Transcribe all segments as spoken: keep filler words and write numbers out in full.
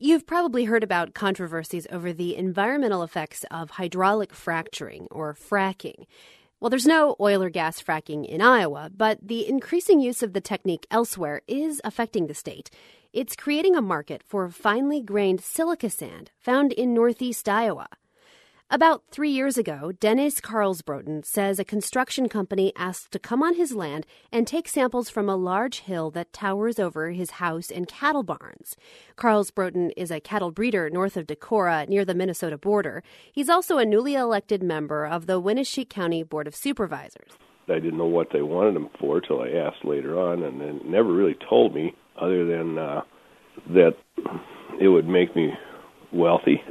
You've probably heard about controversies over the environmental effects of hydraulic fracturing, or fracking. Well, there's no oil or gas fracking in Iowa, but the increasing use of the technique elsewhere is affecting the state. It's creating a market for finely grained silica sand found in northeast Iowa. About three years ago, Dennis Karlsbroden says a construction company asked to come on his land and take samples from a large hill that towers over his house and cattle barns. Karlsbroden is a cattle breeder north of Decorah, near the Minnesota border. He's also a newly elected member of the Winneshiek County Board of Supervisors. I didn't know what they wanted them for till I asked later on, and they never really told me other than uh, that it would make me wealthy.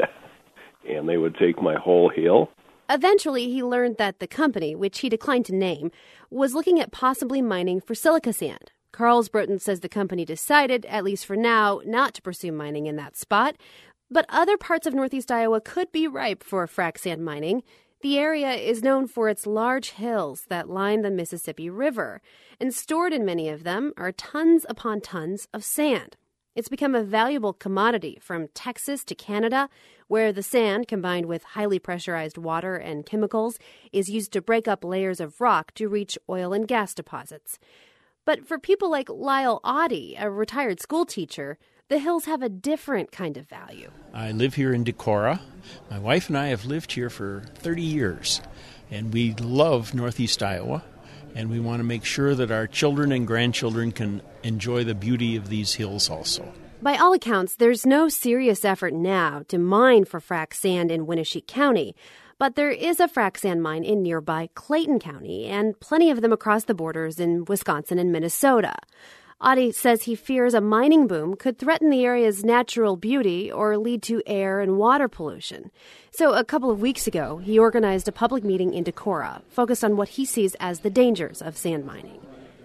And they would take my whole hill. Eventually, he learned that the company, which he declined to name, was looking at possibly mining for silica sand. Karlsbroden says the company decided, at least for now, not to pursue mining in that spot. But other parts of northeast Iowa could be ripe for frac sand mining. The area is known for its large hills that line the Mississippi River, and stored in many of them are tons upon tons of sand. It's become a valuable commodity from Texas to Canada, where the sand, combined with highly pressurized water and chemicals, is used to break up layers of rock to reach oil and gas deposits. But for people like Lyle Audie, a retired school teacher, the hills have a different kind of value. I live here in Decorah. My wife and I have lived here for thirty years, and we love northeast Iowa. And we want to make sure that our children and grandchildren can enjoy the beauty of these hills also. By all accounts, there's no serious effort now to mine for frac sand in Winneshiek County. But there is a frac sand mine in nearby Clayton County, and plenty of them across the borders in Wisconsin and Minnesota. Audie says he fears a mining boom could threaten the area's natural beauty or lead to air and water pollution. So a couple of weeks ago, he organized a public meeting in Decorah, focused on what he sees as the dangers of sand mining.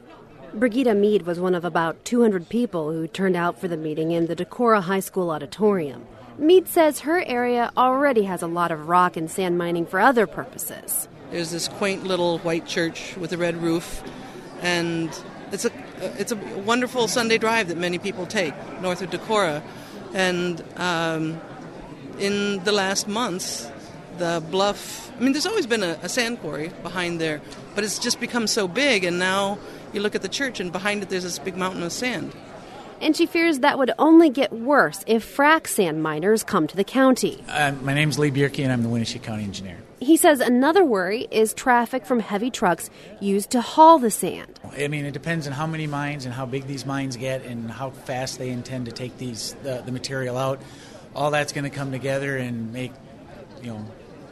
Brigida Mead was one of about two hundred people who turned out for the meeting in the Decorah High School auditorium. Mead says her area already has a lot of rock and sand mining for other purposes. There's this quaint little white church with a red roof, and it's a it's a wonderful Sunday drive that many people take north of Decorah. And um, in the last months, the bluff, I mean, there's always been a, a sand quarry behind there, but it's just become so big, and now you look at the church, and behind it there's this big mountain of sand. And she fears that would only get worse if frac sand miners come to the county. Uh, my name's Lee Bierke, and I'm the Winneshiek County engineer. He says another worry is traffic from heavy trucks used to haul the sand. I mean, it depends on how many mines and how big these mines get and how fast they intend to take these the, the material out. All that's going to come together and make, you know,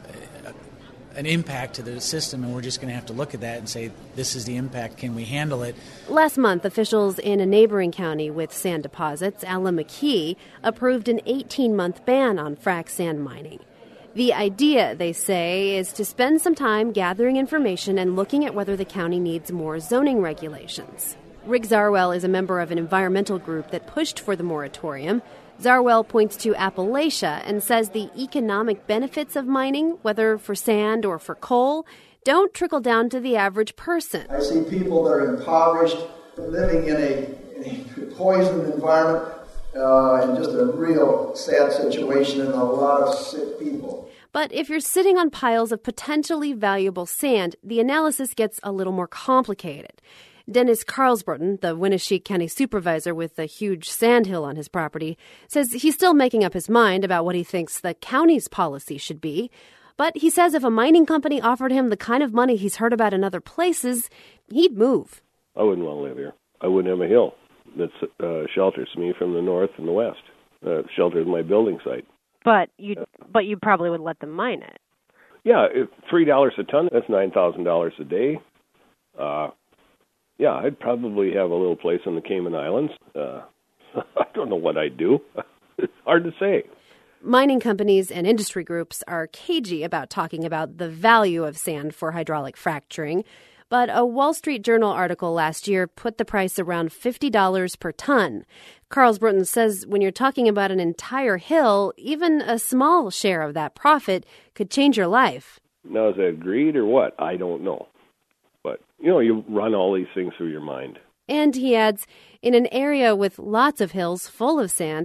an impact to the system, and we're just going to have to look at that and say, this is the impact, can we handle it? Last month, officials in a neighboring county with sand deposits, Allamakee, approved an eighteen-month ban on frac sand mining. The idea, they say, is to spend some time gathering information and looking at whether the county needs more zoning regulations. Rick Zarwell is a member of an environmental group that pushed for the moratorium. Zarwell points to Appalachia and says the economic benefits of mining, whether for sand or for coal, don't trickle down to the average person. I see people that are impoverished, living in a, in a poisoned environment, uh, and just a real sad situation, and a lot of sick people. But if you're sitting on piles of potentially valuable sand, the analysis gets a little more complicated. Dennis Karlsbroden, the Winneshiek County supervisor with a huge sand hill on his property, says he's still making up his mind about what he thinks the county's policy should be. But he says if a mining company offered him the kind of money he's heard about in other places, he'd move. I wouldn't want to live here. I wouldn't have a hill that uh, shelters me from the north and the west. Uh, shelters my building site. But you, but you probably would let them mine it. Yeah, if three dollars a ton. That's nine thousand dollars a day. Uh, yeah, I'd probably have a little place in the Cayman Islands. Uh, I don't know what I'd do. It's hard to say. Mining companies and industry groups are cagey about talking about the value of sand for hydraulic fracturing. But a Wall Street Journal article last year put the price around fifty dollars per ton. Karlsbroden says when you're talking about an entire hill, even a small share of that profit could change your life. Now, is that greed or what? I don't know. But, you know, you run all these things through your mind. And he adds, in an area with lots of hills full of sand,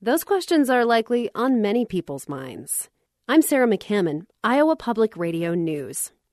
Those questions are likely on many people's minds. I'm Sarah McCammon, Iowa Public Radio News.